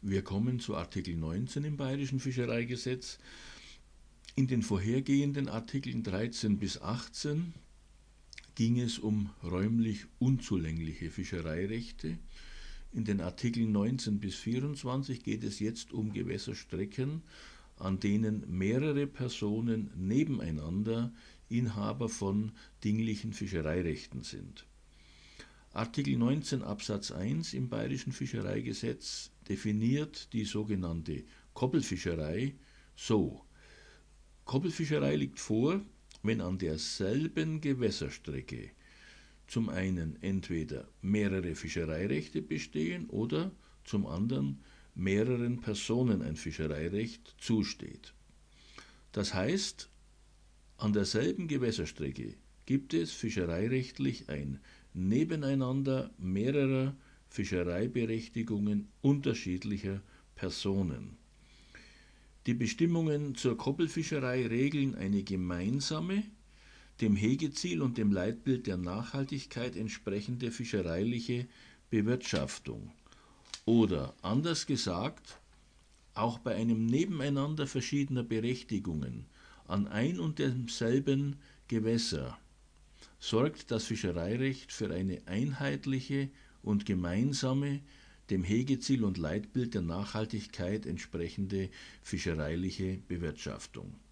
Wir kommen zu Artikel 19 im Bayerischen Fischereigesetz. In den vorhergehenden Artikeln 13 bis 18 ging es um räumlich unzulängliche Fischereirechte. In den Artikeln 19 bis 24 geht es jetzt um Gewässerstrecken, an denen mehrere Personen nebeneinander Inhaber von dinglichen Fischereirechten sind. Artikel 19 Absatz 1 im Bayerischen Fischereigesetz definiert die sogenannte Koppelfischerei so: Koppelfischerei liegt vor, wenn an derselben Gewässerstrecke zum einen entweder mehrere Fischereirechte bestehen oder zum anderen mehreren Personen ein Fischereirecht zusteht. Das heißt, an derselben Gewässerstrecke gibt es fischereirechtlich ein Nebeneinander mehrerer Fischereiberechtigungen unterschiedlicher Personen. Die Bestimmungen zur Koppelfischerei regeln eine gemeinsame, dem Hegeziel und dem Leitbild der Nachhaltigkeit entsprechende fischereiliche Bewirtschaftung. Oder anders gesagt, auch bei einem Nebeneinander verschiedener Berechtigungen an ein und demselben Gewässer sorgt das Fischereirecht für eine einheitliche und gemeinsame, dem Hegeziel und Leitbild der Nachhaltigkeit entsprechende fischereiliche Bewirtschaftung.